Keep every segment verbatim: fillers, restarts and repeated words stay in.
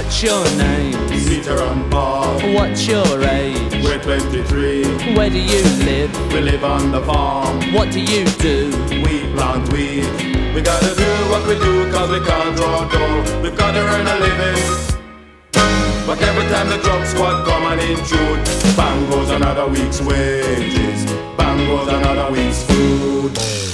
What's your name? Peter and Paul. What's your age? We're twenty-three. Where do you live? We live on the farm. What do you do? We plant weed. We gotta do what we do cause we can't draw dough. We've gotta earn a living. But every time the drug squad come and intrude, bang goes another week's wages. Bang goes another week's food.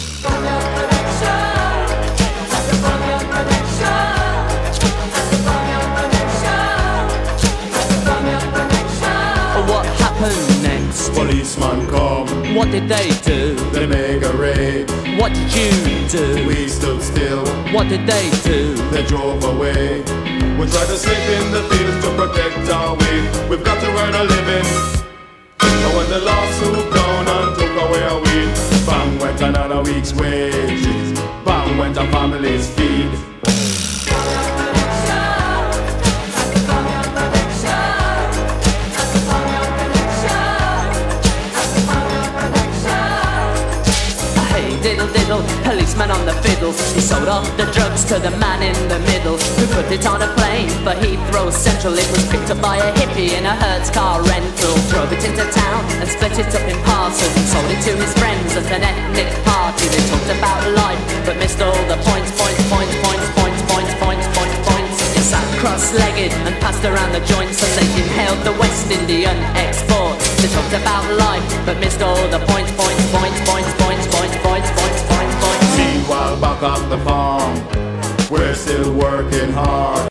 What happened next? Policeman come. What did they do? They make a raid. What did you do? We stood still. What did they do? They drove away. We try to sleep in the fields to protect our weed. We've got to earn a living. And when the law swooped down and took away our weed, bang went another week's wages. Bang went our family's feed. Diddle diddle, policeman on the fiddle. He sold off the drugs to the man in the middle, who put it on a plane for Heathrow Central. It was picked up by a hippie in a Hertz car rental. Drove it into town and split it up in parcels and sold it to his friends at an ethnic party. They talked about life but missed all the points, points, points, points, points, points, points, points, points. He sat cross-legged and passed around the joints as they inhaled the West Indian exports. They talked about life but missed all the points, points, points, points, points, points, points, points, points, points. Meanwhile back on the farm, we're still working hard.